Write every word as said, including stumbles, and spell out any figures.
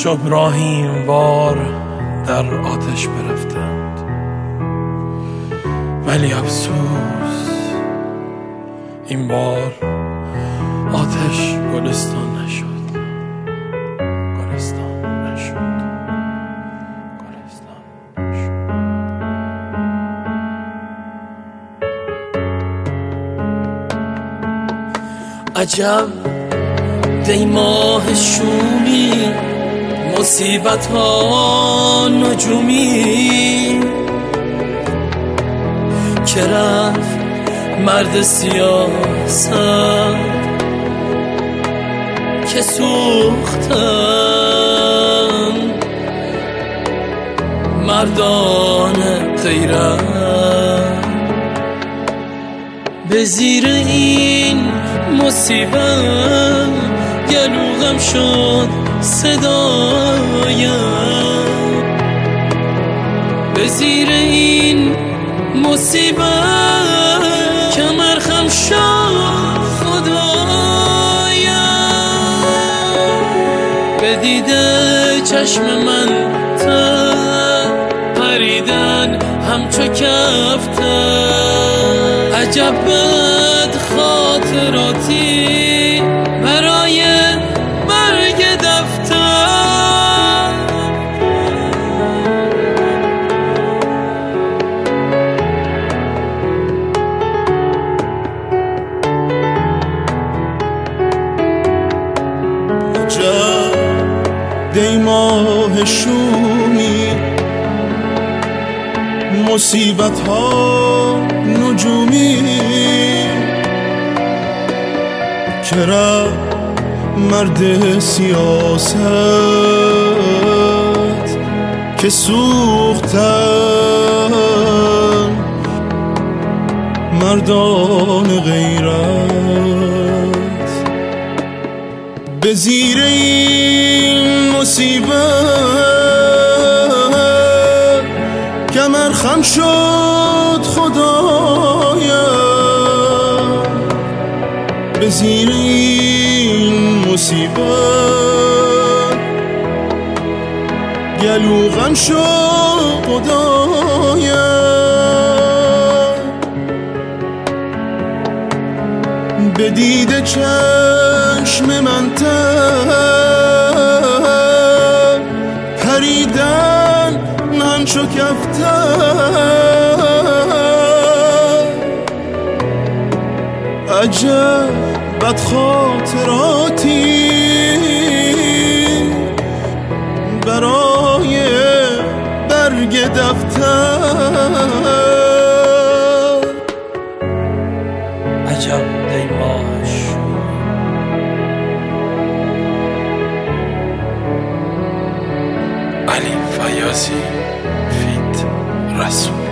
جبراهیم وار در آتش برفتند، ولی افسوس این بار آتش گلستان نشد. گلستان نشد. گلستان نشد. عجب دی ماه شومی، مصیبت ها نجومی که رفت مرد سیاست که سوختن مردان غیرت. به زیر این مصیبت گلوغم شد صدایم، به زیر این مصیبت کمر خم شد خدایم. به دیده چشم من تا پریدن همچو کفتر. عجب بد خاطراتی برای برگ دفتر. عجب دی ماه شومی، مصیبت ها نجومی که رفت مرد سیاست که سوختن مردان غیرت. به زیر این مصیبت کمر خم شد خدایم. به زیر این مصیبت گلو غم شد خدایم. به دید چشم من تر پریدن همچو کفتر. عجب بد خاطراتی برای برگ دفتر. عجب دی ماه شومی، علی فیاضی فیت رسول.